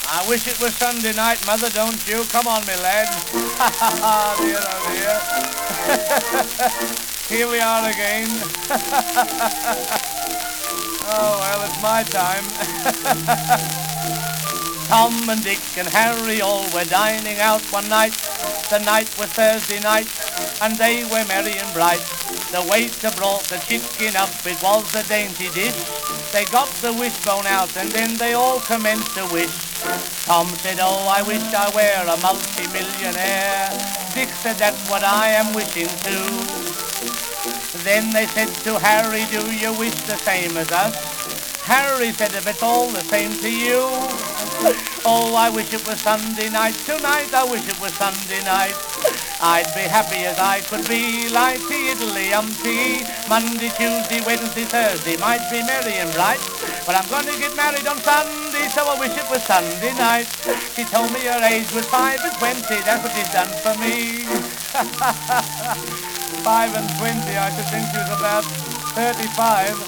I wish it was Sunday night, Mother, don't you? Come on, me lad. Dear, oh dear. Here we are again. Oh, well, it's my time. Tom and Dick and Harry all were dining out one night. The night was Thursday night, and they were merry and bright. The waiter brought the chicken up, it was a dainty dish. They got the wishbone out, and then they all commenced to wish. Tom said, oh, I wish I were a multi-millionaire. Dick said, that's what I am wishing too. Then they said to Harry, do you wish the same as us? Harry said, if it's all the same to you. Oh, I wish it was Sunday night. Tonight I wish it was Sunday night. I'd be happy as I could be, lighty, Italy, Monday, Tuesday, Wednesday, Thursday might be merry and bright, but I'm going to get married on Sunday, so I wish it was Sunday night. She told me her age was 5 and 20, that's what she's done for me. 5 and 20, I should think she was about 35.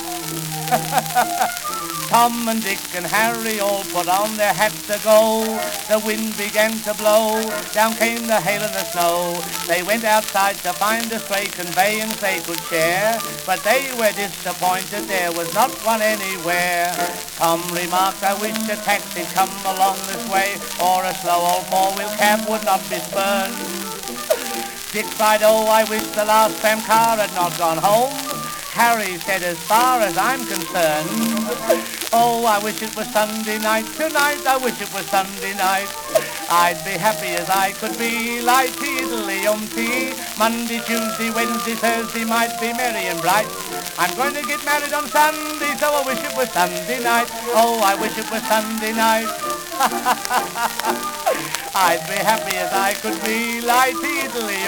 Tom and Dick and Harry all put on their hats to go. The wind began to blow, down came the hail and the snow. They went outside to find a stray conveyance they could share, but they were disappointed, there was not one anywhere. Tom remarked, I wish a taxi'd come along this way, or a slow old four-wheel cab would not be spurned. Dick cried, oh, I wish the last tram car had not gone home. Harry said, as far as I'm concerned, oh, I wish it was Sunday night. Tonight I wish it was Sunday night. I'd be happy as I could be, lighty, Italy, Monday, Tuesday, Wednesday, Thursday might be merry and bright. I'm going to get married on Sunday, so I wish it was Sunday night. Oh, I wish it was Sunday night. I'd be happy as I could be, lighty, Italy,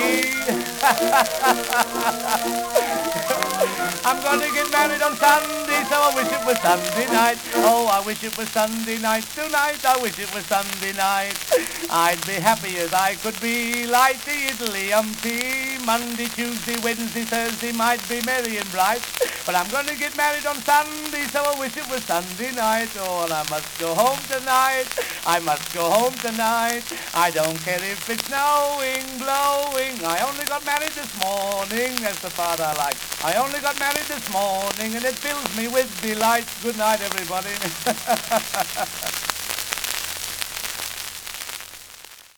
I'm going to get married on Sunday, so I wish it was Sunday night. Oh, I wish it was Sunday night. Tonight I wish it was Sunday night. I'd be happy as I could be, lighty, Italy, Monday, Tuesday, Wednesday, Thursday might be merry and bright, but I'm going to get married on Sunday, so I wish it was Sunday night. Oh, and I must go home tonight. I must go home tonight. I don't care if it's snowing, blowing. I only got married this morning. That's the part I like. I only got married this morning, and it fills me with delight. Good night, everybody.